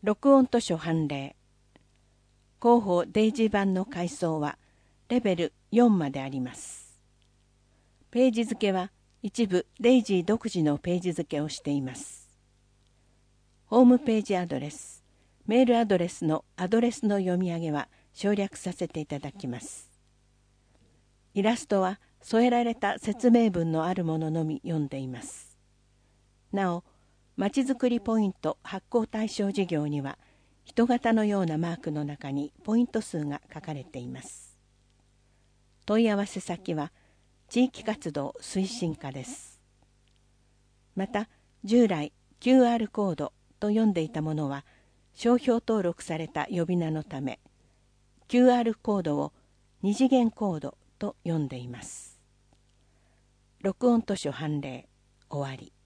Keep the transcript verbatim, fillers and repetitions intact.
録音図書判例。広報デイジー版の階層はレベルよんまであります。ページ付けは一部デイジー独自のページ付けをしています。ホームページアドレス、メールアドレスのアドレスの読み上げは省略させていただきます。イラストは添えられた説明文のあるもののみ読んでいます。なお、まちづくりポイント発行対象事業には、人型のようなマークの中にポイント数が書かれています。問い合わせ先は、地域活動推進課です。また、従来 キューアール コードと読んでいたものは、商標登録された呼び名のため、キューアール コードを二次元コードと読んでいます。録音図書判例、終わり。